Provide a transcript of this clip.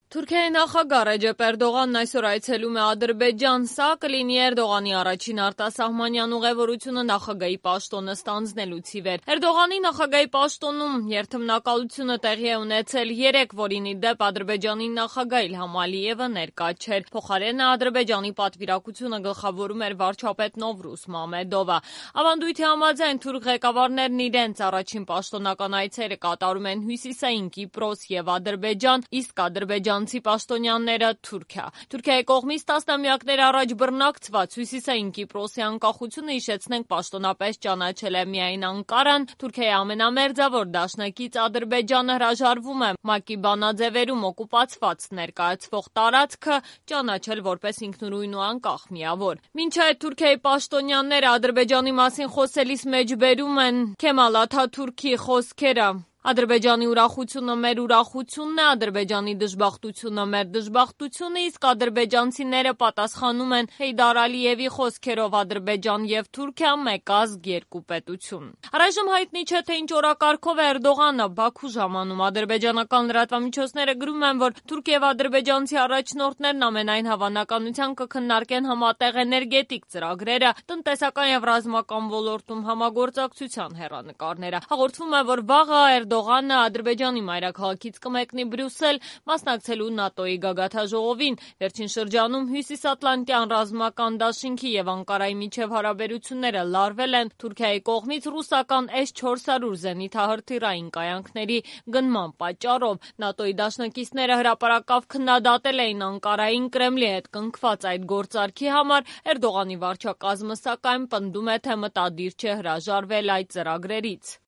Թուրքիայի նախագահ Ռեջեփ Էրդողանն այսօր այցելում է Ադրբեջան, սա կլինի Էրդողանի առաջին արտասահմանյան ուղևորությունը նախագահի պաշտոնը ստանձնելուց ի վեր։ Էրդողանի նախագահի պաշտոնում երթմնակալությունը տեղի է ունեցել 3, որին ի դեպ Ադրբեջանի նախագահ Իլհամ Ալիևը ներկա չէր։ Փոխարենը Ադրբեջանի պատվիրակությունը գլխավորում էր վարչապետ Նովրուզ Մամեդովը։ Ավանդույթի համաձայն թուրք ղեկավարներն իրենց առաջին պաշտոնական այցերը կատարում են Հյուսիսային Կիպրոս եւ Ադրբեջան, իսկ ադրբեջանցի պաշտոնյաները Թուրքիա։ Թուրքիայի կողմից տասնամյակներ առաջ բռնակցված Հյուսիսային Կիպրոսի անկախությունը, հիշեցնենք, պաշտոնապես ճանաչել է միայն Անկարան։ Թուրքիայի ամենամերձավոր դաշնակից Ադրբեջանը հրաժարվում է ՄԱԿ-ի բանաձևերում օկուպացված ներկայացվող տարածքը ճանաչել որպես ինքնուրույն ու անկախ միավոր։ Մինչ այդ Թուրքիայի պաշտոնյանները Ադրբեջանի մասին խոսելիս մեջբերում են Քեմալ Աթաթուրքի խոսքերը. Ադրբեջանի ուրախությունը մեր ուրախությունն է, Ադրբեջանի դժբախտությունը մեր դժբախտությունը, իսկ ադրբեջանցիները պատասխանում են Հեյդար Ալիևի խոսքերով Ադրբեջան եւ Թուրքիա մեկ ազգ երկու պետություն։ Առայժմ հայտնի չէ, թե ինչ օրակարգով է Էրդողանը Բաքու ժամանում։ Ադրբեջանական լրատվամիջոցները գրում են, որ Թուրք եւ ադրբեջանցի առաջնորդներն ամենայն հավանականությամբ կքննարկեն համատեղ էներգետիկ ծրագրերը, տնտեսական եւ ռազմական ոլորտում համագործակցության հեռանկարները։ Հաղորդվում է, որ վաղը Էրդողանը Ադրբեջանի մայրաքաղաքից կմեկնի Բրյուսել մասնակցելու ՆԱՏՕ-ի գագաթնաժողովին։ Վերջին շրջանում Հյուսիսատլանտյան ռազմական դաշինքի եւ Անկարայի միջև հարաբերությունները լարվել են Թուրքիայի կողմից ռուսական S-400 զենիթահրթիռային կայանքների գնման պատճառով։ ՆԱՏՕ-ի դաշնակիցները հրապարակավ քննադատել էին Անկարային Կրեմլի հետ կնքված այդ գործարքի համար։ Էրդողանի վարչակազմը սակայն պնդում է, թե մտադիր չէ հրաժարվել այդ ծրագրերից։